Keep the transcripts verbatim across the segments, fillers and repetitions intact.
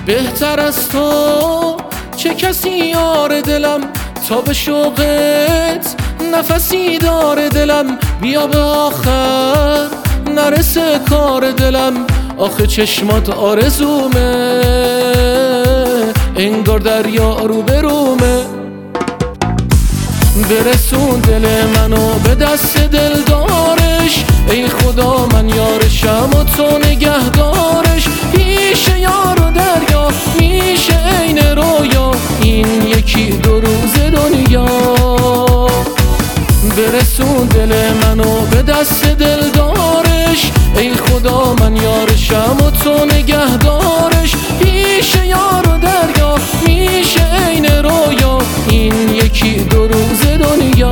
بهتر از تو چه کسی یار دلم، تا به شوقت نفسی داره دلم. بیا به آخر نرسه کار دلم، آخه چشمات آرزومه انگار دریا رو برومه. برسون دل منو به دست دلدارش، ای خدا من یارشم و تو نگهدارش. پیش یار و دریا میشه عین رویا، این یکی دو روز دنیا. برسون دل منو به دست دلدارش، ای خدا من یارشم و تو نگهدارش. پیش یار و دریا میشه عین رویا، این یکی دو روز دنیا.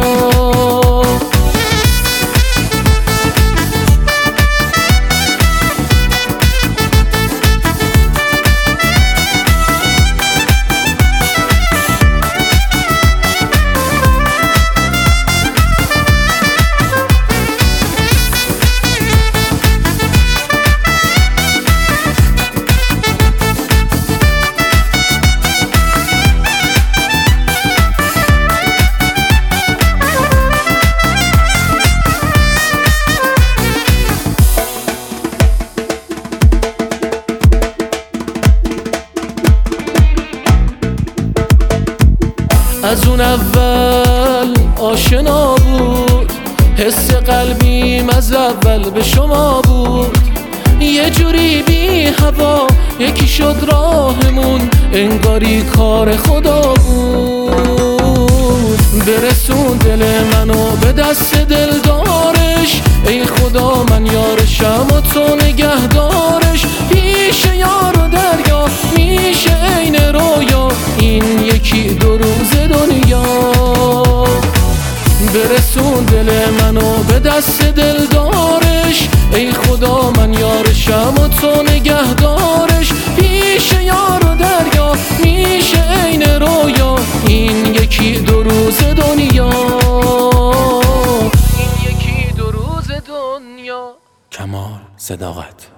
از اون اول آشنا بود، حس قلبیم از اول به شما بود. یه جوری بی هوا یکی شد راهمون، انگاری کار خدا بود. برسون دل منو به دست دلدارش، ای خدا من یارشم و تو نگهدارش. پیش یار و دریا میشه عین رویا، این یکی دو روز دنیا. برسون دل منو به دست دلدارش، ای خدا من یارشم و تو نگهدارش. پیش یار و دریا میشه عین رویا، این یکی دو روز دنیا. این یکی دو روز دنیا. کمال صداقت.